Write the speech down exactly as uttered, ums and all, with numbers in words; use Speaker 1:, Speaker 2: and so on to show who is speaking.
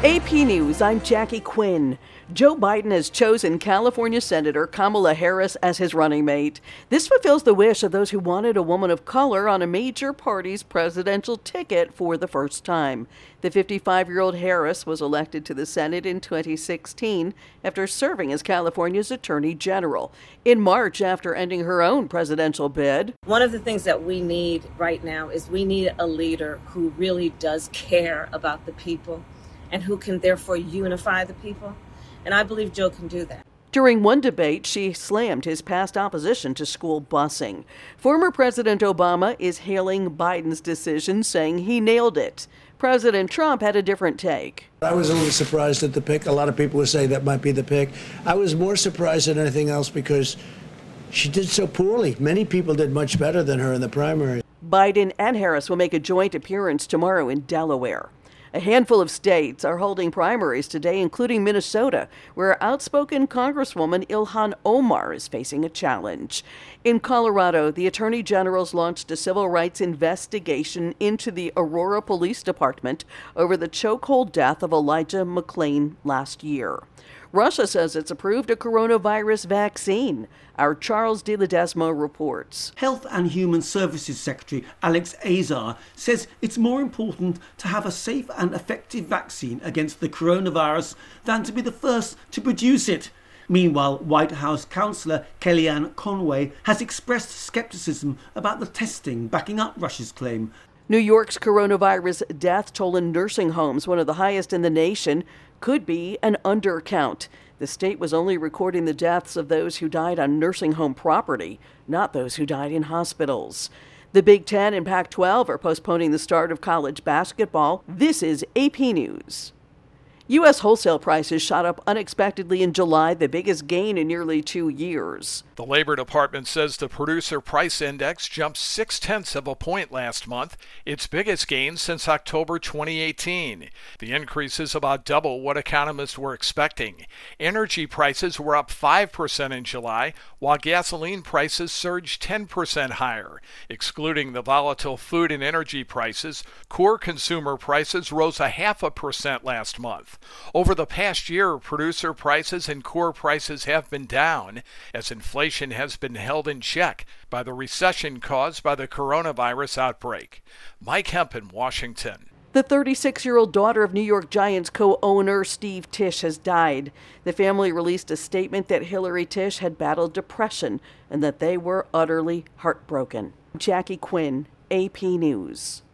Speaker 1: A P News, I'm Jackie Quinn. Joe Biden has chosen California Senator Kamala Harris as his running mate. This fulfills the wish of those who wanted a woman of color on a major party's presidential ticket for the first time. The fifty-five-year-old Harris was elected to the Senate in twenty sixteen after serving as California's Attorney General. In March, after ending her own presidential bid.
Speaker 2: One of the things that we need right now is we need a leader who really does care about the people and who can therefore unify the people. And I believe Joe can do that.
Speaker 1: During one debate, she slammed his past opposition to school busing. Former President Obama is hailing Biden's decision, saying he nailed it. President Trump had a different take.
Speaker 3: I was a little surprised at the pick. A lot of people would say that might be the pick. I was more surprised than anything else because she did so poorly. Many people did much better than her in the primary.
Speaker 1: Biden and Harris will make a joint appearance tomorrow in Delaware. A handful of states are holding primaries today, including Minnesota, where outspoken Congresswoman Ilhan Omar is facing a challenge. In Colorado, the Attorney General's launched a civil rights investigation into the Aurora Police Department over the chokehold death of Elijah McClain last year. Russia says it's approved a coronavirus vaccine. Our Charles de Ledesma reports.
Speaker 4: Health and Human Services Secretary Alex Azar says it's more important to have a safe and effective vaccine against the coronavirus than to be the first to produce it. Meanwhile, White House counsellor Kellyanne Conway has expressed skepticism about the testing backing up Russia's claim.
Speaker 1: New York's coronavirus death toll in nursing homes, one of the highest in the nation, could be an undercount. The state was only recording the deaths of those who died on nursing home property, not those who died in hospitals. The Big Ten and Pac twelve are postponing the start of college basketball. This is A P News. U S wholesale prices shot up unexpectedly in July, the biggest gain in nearly two years.
Speaker 5: The Labor Department says the Producer Price Index jumped six-tenths of a point last month, its biggest gain since October twenty eighteen. The increase is about double what economists were expecting. Energy prices were up five percent in July, while gasoline prices surged ten percent higher. Excluding the volatile food and energy prices, core consumer prices rose a half a percent last month. Over the past year, producer prices and core prices have been down as inflation has been held in check by the recession caused by the coronavirus outbreak. Mike Hemp in Washington.
Speaker 1: The thirty-six-year-old daughter of New York Giants co-owner Steve Tisch has died. The family released a statement that Hillary Tisch had battled depression and that they were utterly heartbroken. Jackie Quinn, A P News.